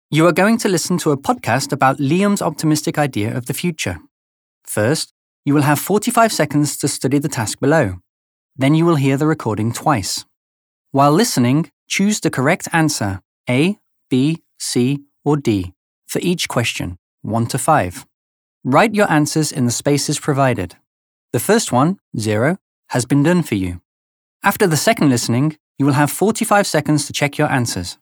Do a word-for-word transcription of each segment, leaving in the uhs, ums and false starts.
You are going to listen to a podcast about Liam's optimistic idea of the future. First, you will have forty-five seconds to study the task below. Then you will hear the recording twice. While listening, choose the correct answer, A, B, C, or D, for each question, one to five. Write your answers in the spaces provided. The first one, zero, has been done for you. After the second listening, you will have forty-five seconds to check your answers.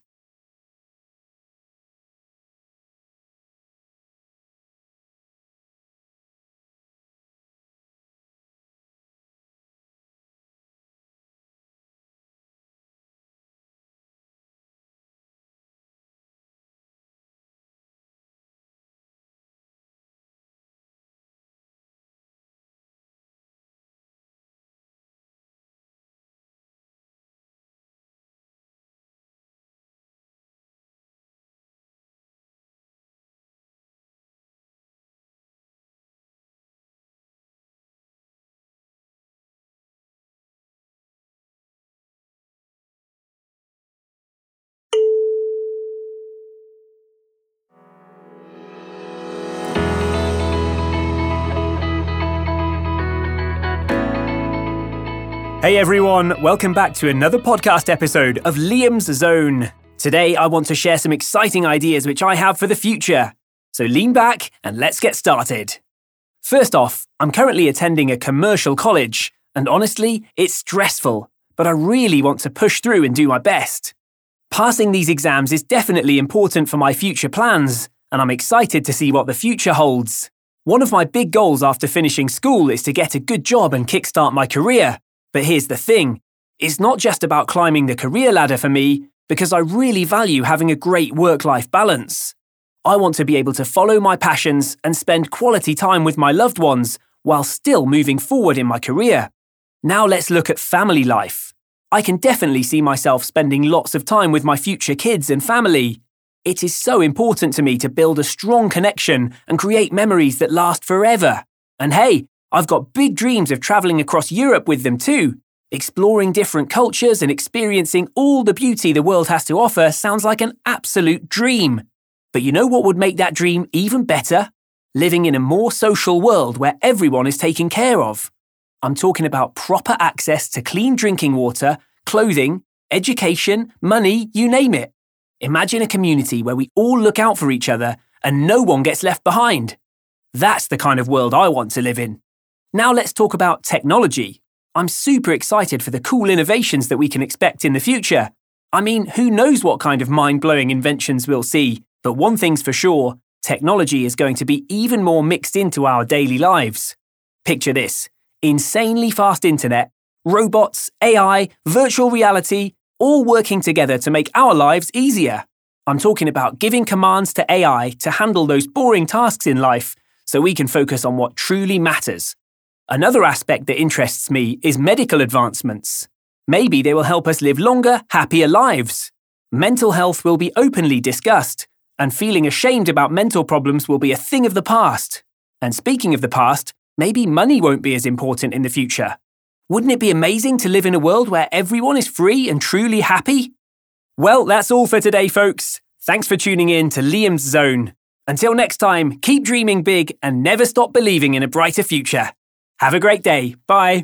Hey everyone, welcome back to another podcast episode of Liam's Zone. Today I want to share some exciting ideas which I have for the future. So lean back and let's get started. First off, I'm currently attending a commercial college, and honestly, it's stressful, but I really want to push through and do my best. Passing these exams is definitely important for my future plans, and I'm excited to see what the future holds. One of my big goals after finishing school is to get a good job and kickstart my career. But here's the thing, it's not just about climbing the career ladder for me, because I really value having a great work-life balance. I want to be able to follow my passions and spend quality time with my loved ones while still moving forward in my career. Now let's look at family life. I can definitely see myself spending lots of time with my future kids and family. It is so important to me to build a strong connection and create memories that last forever. And hey, I've got big dreams of travelling across Europe with them too. Exploring different cultures and experiencing all the beauty the world has to offer sounds like an absolute dream. But you know what would make that dream even better? Living in a more social world where everyone is taken care of. I'm talking about proper access to clean drinking water, clothing, education, money, you name it. Imagine a community where we all look out for each other and no one gets left behind. That's the kind of world I want to live in. Now let's talk about technology. I'm super excited for the cool innovations that we can expect in the future. I mean, who knows what kind of mind-blowing inventions we'll see, but one thing's for sure, technology is going to be even more mixed into our daily lives. Picture this, insanely fast internet, robots, A I, virtual reality, all working together to make our lives easier. I'm talking about giving commands to A I to handle those boring tasks in life so we can focus on what truly matters. Another aspect that interests me is medical advancements. Maybe they will help us live longer, happier lives. Mental health will be openly discussed, and feeling ashamed about mental problems will be a thing of the past. And speaking of the past, maybe money won't be as important in the future. Wouldn't it be amazing to live in a world where everyone is free and truly happy? Well, that's all for today, folks. Thanks for tuning in to Liam's Zone. Until next time, keep dreaming big and never stop believing in a brighter future. Have a great day. Bye.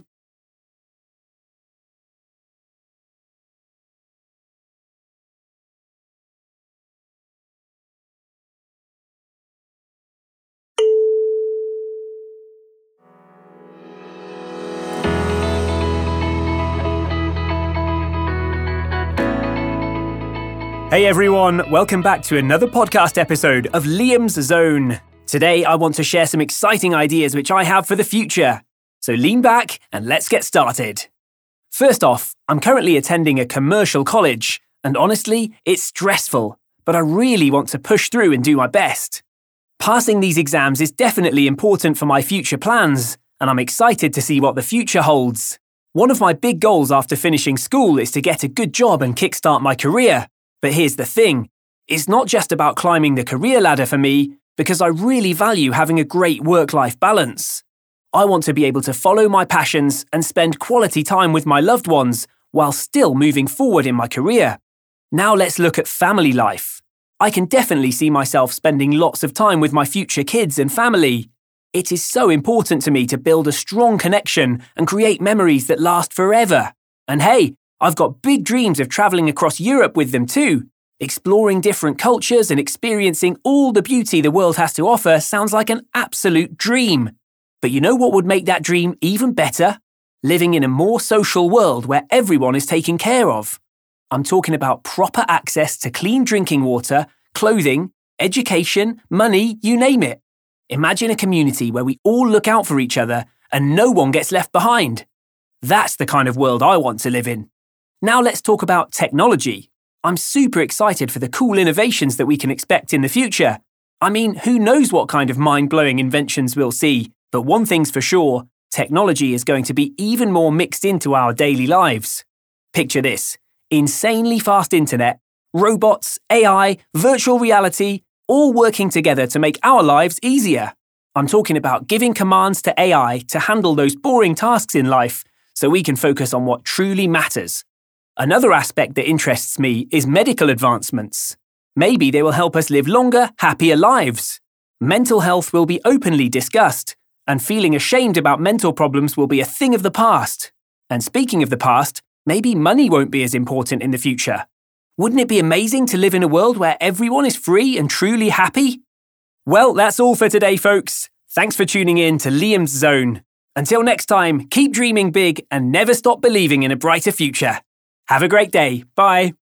Hey everyone, welcome back to another podcast episode of Liam's Zone. Today I want to share some exciting ideas which I have for the future. So lean back and let's get started. First off, I'm currently attending a commercial college, and honestly, it's stressful, but I really want to push through and do my best. Passing these exams is definitely important for my future plans, and I'm excited to see what the future holds. One of my big goals after finishing school is to get a good job and kickstart my career. But here's the thing, it's not just about climbing the career ladder for me, because I really value having a great work-life balance. I want to be able to follow my passions and spend quality time with my loved ones while still moving forward in my career. Now let's look at family life. I can definitely see myself spending lots of time with my future kids and family. It is so important to me to build a strong connection and create memories that last forever. And hey, I've got big dreams of travelling across Europe with them too. Exploring different cultures and experiencing all the beauty the world has to offer sounds like an absolute dream. But you know what would make that dream even better? Living in a more social world where everyone is taken care of. I'm talking about proper access to clean drinking water, clothing, education, money, you name it. Imagine a community where we all look out for each other and no one gets left behind. That's the kind of world I want to live in. Now let's talk about technology. I'm super excited for the cool innovations that we can expect in the future. I mean, who knows what kind of mind-blowing inventions we'll see, but one thing's for sure, technology is going to be even more mixed into our daily lives. Picture this, insanely fast internet, robots, A I, virtual reality, all working together to make our lives easier. I'm talking about giving commands to A I to handle those boring tasks in life so we can focus on what truly matters. Another aspect that interests me is medical advancements. Maybe they will help us live longer, happier lives. Mental health will be openly discussed, and feeling ashamed about mental problems will be a thing of the past. And speaking of the past, maybe money won't be as important in the future. Wouldn't it be amazing to live in a world where everyone is free and truly happy? Well, that's all for today, folks. Thanks for tuning in to Liam's Zone. Until next time, keep dreaming big and never stop believing in a brighter future. Have a great day. Bye.